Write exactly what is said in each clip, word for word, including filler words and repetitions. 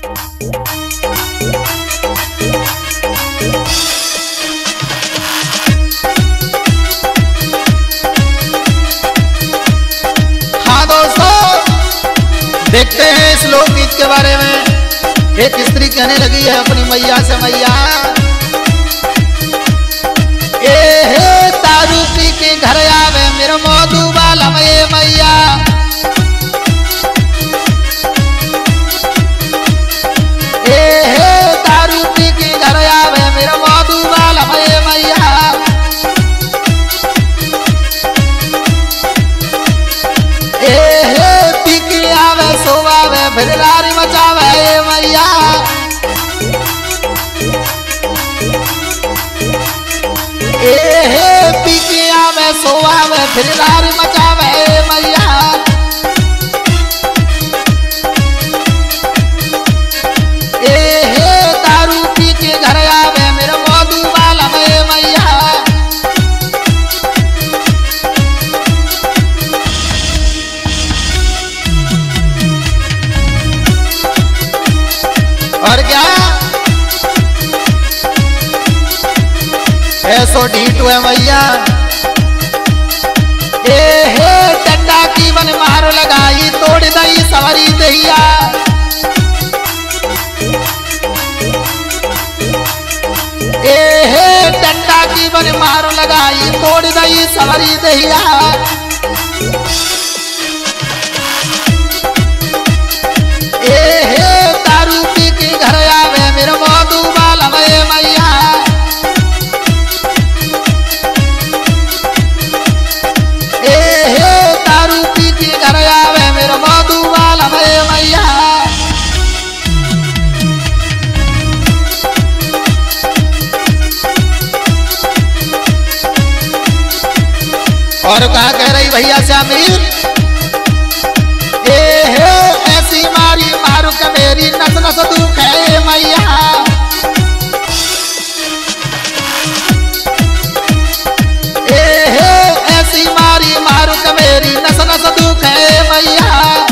हाँ दोस्तों, देखते हैं इस लोकगीत के बारे में। एक स्त्री कहने लगी है अपनी मैया से, मैया ए हे दारू पी के घर आवे मेरा मधुबाला में मैया, ए हे दारू पी के घर आवे मेरा मधुबाला में मैया, ए हे पी के आवे सोवावे फिर लारी मचावे मैया, ए हे पी के आवे सोवावे फिर लारी मचावे मैया, ए हे दारू पी के घर आवे मेरा मधुबाला में मैया। और क्या ऐसो ढीटू है मैया, ए हे डंडा की बन मार लगाई तोड़ दई सवरी दहिया, ए हे डंडा की बन मार लगाई तोड़ दई सवरी दहिया, ए हे दारू पी के घर आवे मेरा मधुबाला में मैया, ए हे दारू पी के घर आवे मेरा मधुबाला में मैया। और कहा कह रही भैया शामिल, ए हे ऐसी मारी मारू के मेरी नस नस दुख है मैया, ए हे ऐसी मारी मारू के मेरी नस नस दुख है मैया,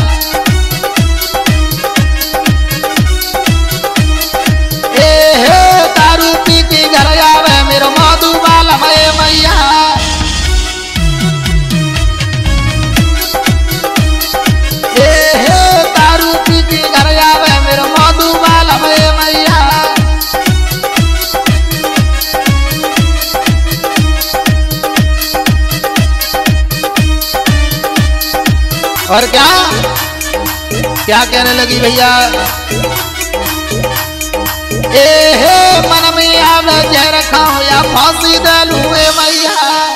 ए हे दारू पी के घर आवे मेरा मधुबाला में मैया, ए हे दारू पी के घर आवे मेरा मधुबाला में मैया, और क्या क्या कहने लगी भैया, ए हे मन में आवे जहर खाओ या फांसी दे लूं मैया,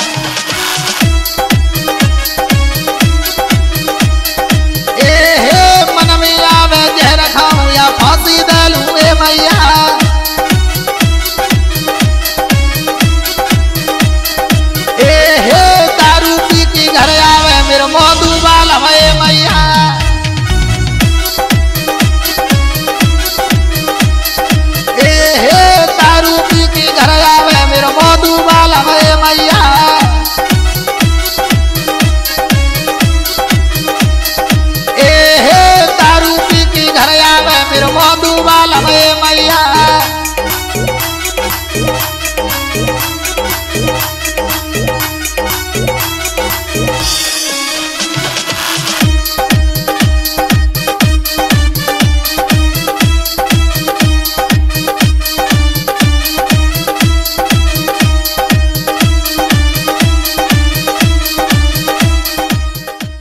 ए हे मन में आवे जहर खाऊं या फांसी दे लूं मैया, ए हे दारू पी के घर आवे मेरा मधुबाला में मैया, ए हे दारू पी के घर आवे मेरा मधुबाला में मैया, ए हे दारू पी के घर आवे मेरा मधुबाला में मैया।